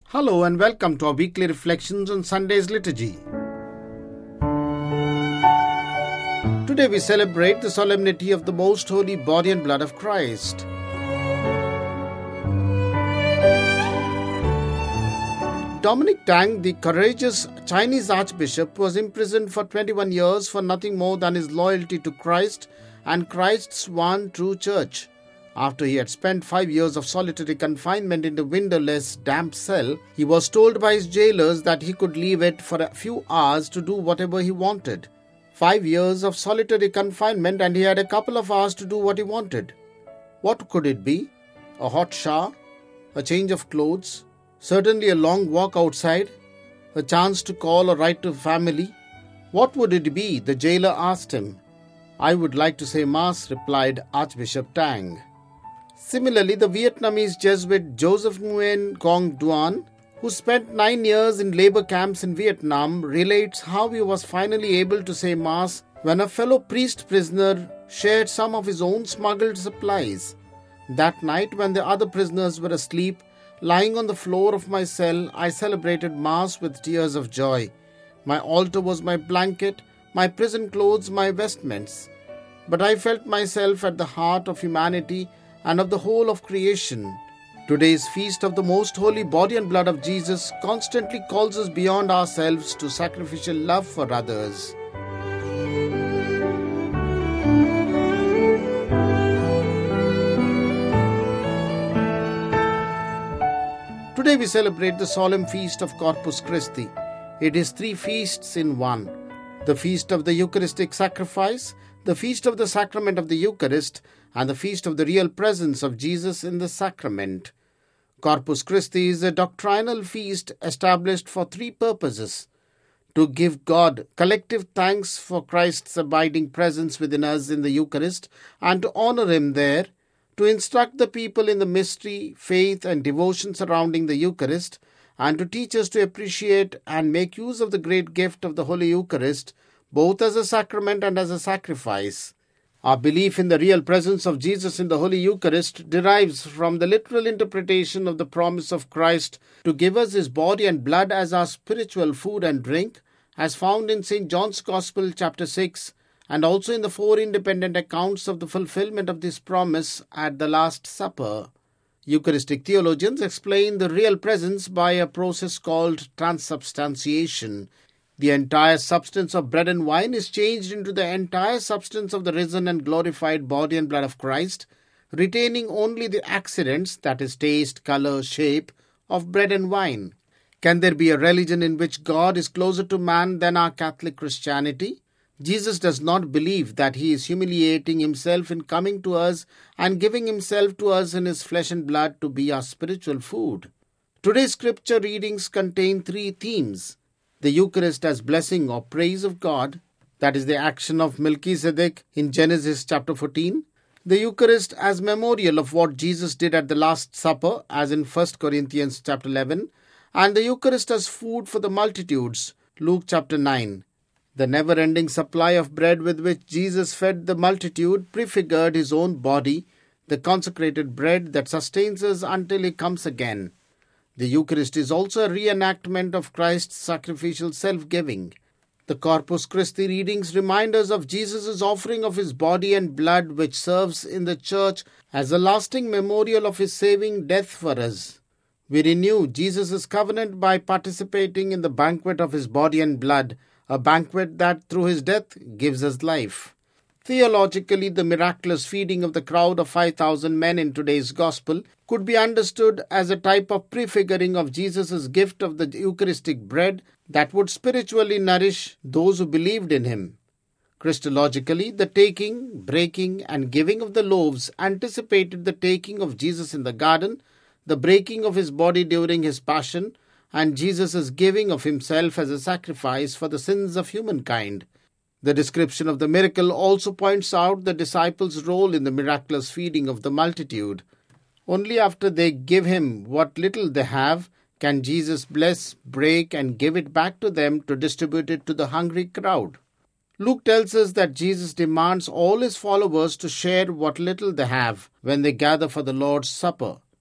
Hello and welcome to our weekly reflections on Sunday's liturgy. Today we celebrate the solemnity of the Most Holy Body and Blood of Christ. Dominic Tang, the courageous Chinese archbishop, was imprisoned for 21 years for nothing more than his loyalty to Christ and Christ's one true church. After he had spent 5 years of solitary confinement in the windowless, damp cell, he was told by his jailers that he could leave it for a few hours to do whatever he wanted. 5 years of solitary confinement and he had a couple of hours to do what he wanted. What could it be? A hot shower? A change of clothes? Certainly a long walk outside? A chance to call or write to family? What would it be? The jailer asked him. I would like to say Mass, replied Archbishop Tang. Similarly, the Vietnamese Jesuit Joseph Nguyen Quang Duan, who spent 9 years in labor camps in Vietnam, relates how he was finally able to say Mass when a fellow priest prisoner shared some of his own smuggled supplies. That night, when the other prisoners were asleep, lying on the floor of my cell, I celebrated Mass with tears of joy. My altar was my blanket, my prison clothes my vestments. But I felt myself at the heart of humanity and of the whole of creation. Today's feast of the Most Holy Body and Blood of Jesus constantly calls us beyond ourselves to sacrificial love for others. Today we celebrate the solemn feast of Corpus Christi. It is 3 feasts in one. The feast of the Eucharistic sacrifice, the feast of the sacrament of the Eucharist, and the feast of the real presence of Jesus in the sacrament. Corpus Christi is a doctrinal feast established for 3 purposes: to give God collective thanks for Christ's abiding presence within us in the Eucharist and to honor Him there, to instruct the people in the mystery, faith and devotion surrounding the Eucharist, and to teach us to appreciate and make use of the great gift of the Holy Eucharist, both as a sacrament and as a sacrifice. Our belief in the real presence of Jesus in the Holy Eucharist derives from the literal interpretation of the promise of Christ to give us His body and blood as our spiritual food and drink, as found in St. John's Gospel, chapter 6, and also in the 4 independent accounts of the fulfillment of this promise at the Last Supper. Eucharistic theologians explain the real presence by a process called transubstantiation. The entire substance of bread and wine is changed into the entire substance of the risen and glorified body and blood of Christ, retaining only the accidents, that is taste, color, shape, of bread and wine. Can there be a religion in which God is closer to man than our Catholic Christianity? Jesus does not believe that He is humiliating Himself in coming to us and giving Himself to us in His flesh and blood to be our spiritual food. Today's scripture readings contain 3 themes. The Eucharist as blessing or praise of God, that is the action of Melchizedek in Genesis chapter 14. The Eucharist as memorial of what Jesus did at the Last Supper, as in 1 Corinthians chapter 11. And the Eucharist as food for the multitudes, Luke chapter 9. The never-ending supply of bread with which Jesus fed the multitude prefigured His own body, the consecrated bread that sustains us until He comes again. The Eucharist is also a reenactment of Christ's sacrificial self-giving. The Corpus Christi readings remind us of Jesus' offering of His body and blood, which serves in the Church as a lasting memorial of His saving death for us. We renew Jesus' covenant by participating in the banquet of His body and blood, a banquet that through His death gives us life. Theologically, the miraculous feeding of the crowd of 5,000 men in today's Gospel could be understood as a type of prefiguring of Jesus' gift of the Eucharistic bread that would spiritually nourish those who believed in Him. Christologically, the taking, breaking, and giving of the loaves anticipated the taking of Jesus in the garden, the breaking of His body during His passion, and Jesus' giving of Himself as a sacrifice for the sins of humankind. The description of the miracle also points out the disciples' role in the miraculous feeding of the multitude. Only after they give Him what little they have can Jesus bless, break, and give it back to them to distribute it to the hungry crowd. Luke tells us that Jesus demands all His followers to share what little they have when they gather for the Lord's Supper.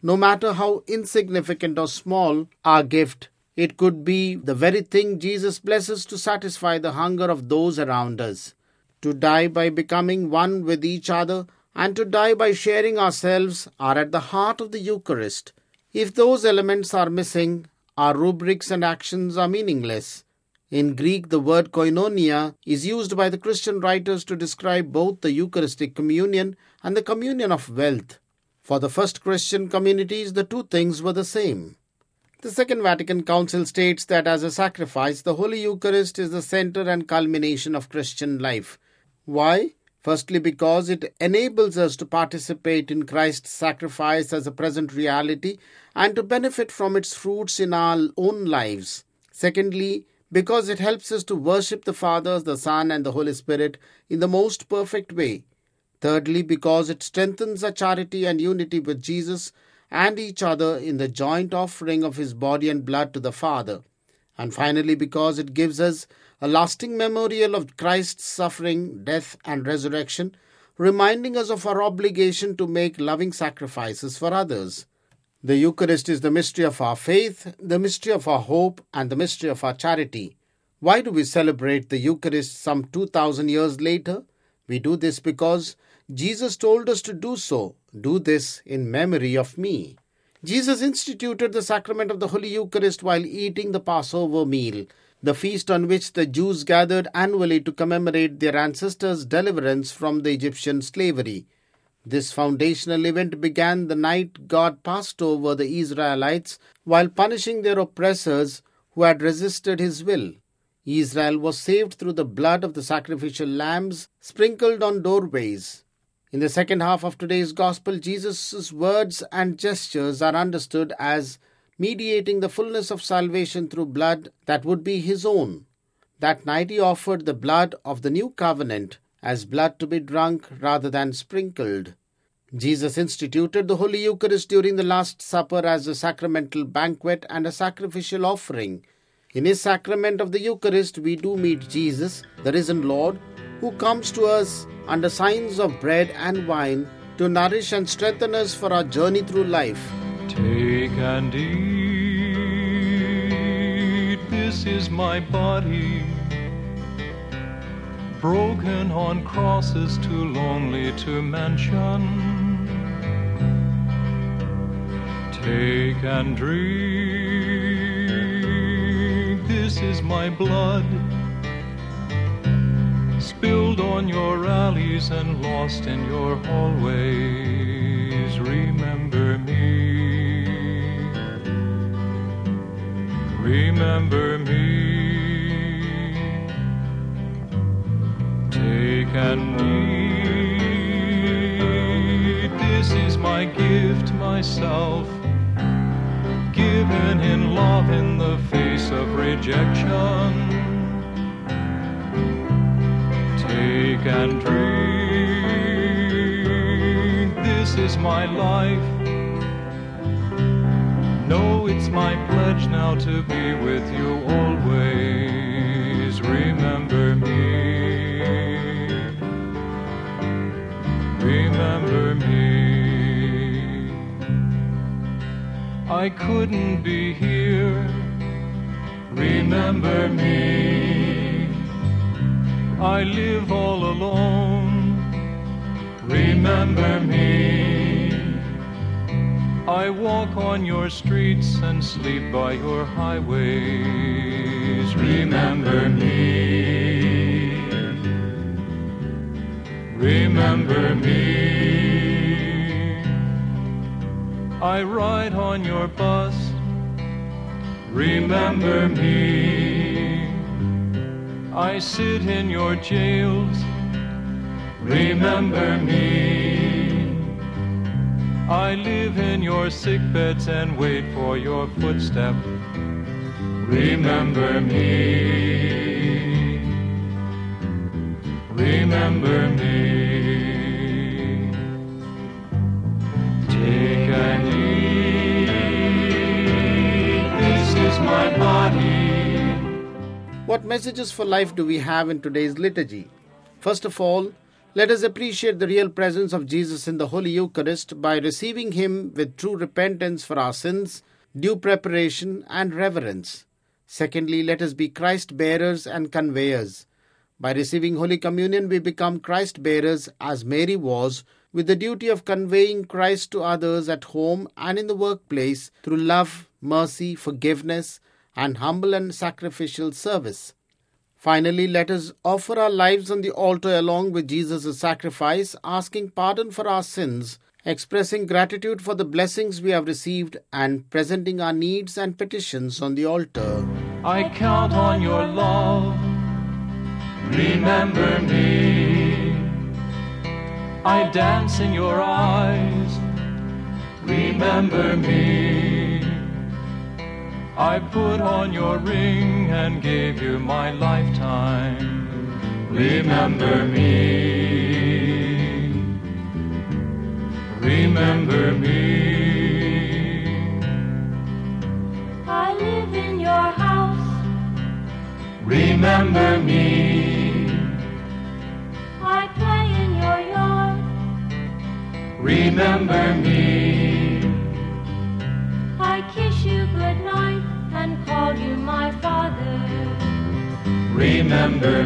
No matter how insignificant or small our gift, it could be the very thing Jesus blesses to satisfy the hunger of those around us. To die by becoming one with each other and to die by sharing ourselves are at the heart of the Eucharist. If those elements are missing, our rubrics and actions are meaningless. In Greek, the word koinonia is used by the Christian writers to describe both the Eucharistic communion and the communion of wealth. For the first Christian communities, the two things were the same. The Second Vatican Council states that as a sacrifice, the Holy Eucharist is the center and culmination of Christian life. Why? Firstly, because it enables us to participate in Christ's sacrifice as a present reality and to benefit from its fruits in our own lives. Secondly, because it helps us to worship the Father, the Son, and the Holy Spirit in the most perfect way. Thirdly, because it strengthens our charity and unity with Jesus and each other in the joint offering of His body and blood to the Father. And finally, because it gives us a lasting memorial of Christ's suffering, death, and resurrection, reminding us of our obligation to make loving sacrifices for others. The Eucharist is the mystery of our faith, the mystery of our hope, and the mystery of our charity. Why do we celebrate the Eucharist some 2,000 years later? We do this because Jesus told us to do so. Do this in memory of me. Jesus instituted the sacrament of the Holy Eucharist while eating the Passover meal, the feast on which the Jews gathered annually to commemorate their ancestors' deliverance from the Egyptian slavery. This foundational event began the night God passed over the Israelites while punishing their oppressors who had resisted His will. Israel was saved through the blood of the sacrificial lambs sprinkled on doorways. In the second half of today's Gospel, Jesus' words and gestures are understood as mediating the fullness of salvation through blood that would be His own. That night He offered the blood of the new covenant as blood to be drunk rather than sprinkled. Jesus instituted the Holy Eucharist during the Last Supper as a sacramental banquet and a sacrificial offering. In His sacrament of the Eucharist, we do meet Jesus, the risen Lord, who comes to us under signs of bread and wine to nourish and strengthen us for our journey through life. Take and eat, this is my body, broken on crosses too lonely to mention. Take and drink, this is my blood, spilled on your alleys and lost in your hallways. Remember me, remember me. Take and eat, this is my gift, myself, given in love in the face of rejection. Take and drink, this is my life. Know it's my pledge now to be with you always. Remember me, remember me. I couldn't be here. Remember me. I live all alone. Remember me. I walk on your streets and sleep by your highways. Remember me. Remember me. I ride on your bus. Remember me. I sit in your jails. Remember me. I live in your sick beds and wait for your footstep. Remember me. Remember me. Take and eat. This is my body. What messages for life do we have in today's liturgy? First of all, Let us appreciate the real presence of Jesus in the Holy Eucharist by receiving Him with true repentance for our sins, due preparation and reverence. Secondly, let us be Christ bearers and conveyors. By receiving Holy Communion, we become Christ bearers as Mary was, with the duty of conveying Christ to others at home and in the workplace through love, mercy, forgiveness, and humble and sacrificial service. Finally, let us offer our lives on the altar along with Jesus' sacrifice, asking pardon for our sins, expressing gratitude for the blessings we have received, and presenting our needs and petitions on the altar. I count on your love. Remember me. I dance in your eyes. Remember me. I put on your ring and gave you my lifetime. Remember me. Remember me. I live in your house. Remember me. I play in your yard. Remember me. I kiss you goodnight and call you my father. Remember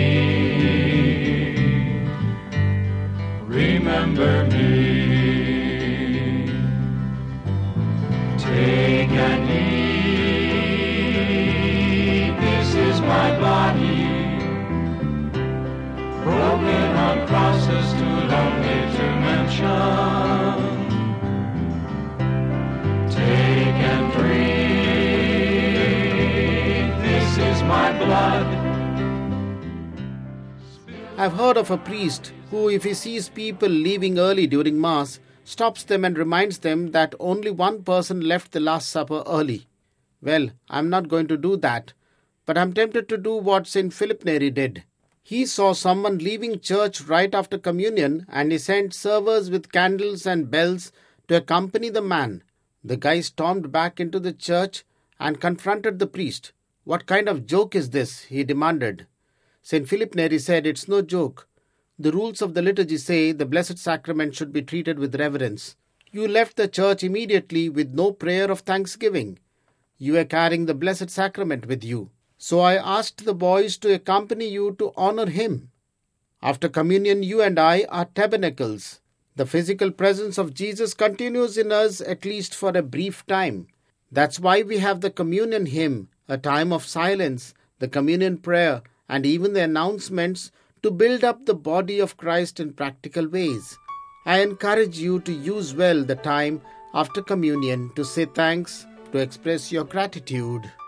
me. Remember me. Take and eat. This is my body, broken on crosses too lonely to mention. Take and drink. This is my blood. I've heard of a priest who, if he sees people leaving early during Mass, stops them and reminds them that only one person left the Last Supper early. Well, I'm not going to do that, but I'm tempted to do what St. Philip Neri did. He saw someone leaving church right after communion and he sent servers with candles and bells to accompany the man. The guy stormed back into the church and confronted the priest. "What kind of joke is this?" he demanded. St. Philip Neri said, "It's no joke. The rules of the liturgy say the Blessed Sacrament should be treated with reverence. You left the church immediately with no prayer of thanksgiving. You were carrying the Blessed Sacrament with you. So I asked the boys to accompany you to honor Him. After communion, you and I are tabernacles. The physical presence of Jesus continues in us at least for a brief time. That's why we have the communion hymn, a time of silence, the communion prayer, and even the announcements to build up the body of Christ in practical ways. I encourage you to use well the time after communion to say thanks, to express your gratitude."